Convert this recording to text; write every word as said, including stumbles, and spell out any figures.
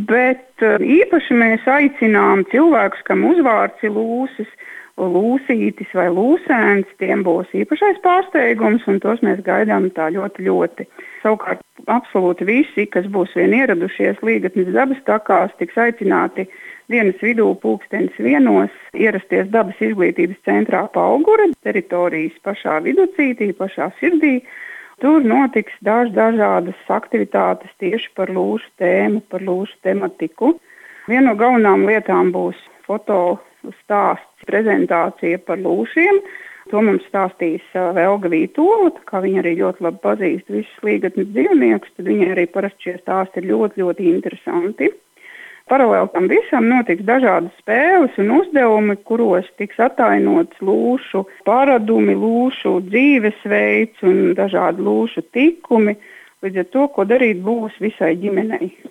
bet īpaši mēs aicinām cilvēkus, kam uzvārds ir Lūsis, Lūsītis vai Lūsēns, tiem būs īpašais pārsteigums, un tos mēs gaidām tā ļoti, ļoti. Savukārt absolūti visi, kas būs vien ieradušies Līgatnes dabas takās, tiks aicināti dienas vidū pulkstenis vienos ierasties dabas izglītības centrā Paugure, teritorijas pašā viducītī, pašā sirdī. Tur notiks daž dažādas aktivitātes tieši par lūšu tēmu, par lūšu tematiku. Viena no galvenām lietām būs foto stāsts, prezentācija par lūšiem. To mums stāstīs Velga Vītola, tā kā viņa arī ļoti labi pazīst visus Līgatnes dzīvniekus, tad viņai arī parasti šie stāsti ir ļoti, ļoti interesanti. Paralēli tam visam notiks dažādas spēles un uzdevumi, kuros tiks atainots lūšu paradumi, lūšu dzīvesveids un dažādi lūšu tikumi. Līdz ar to, ko darīt būs visai ģimenei.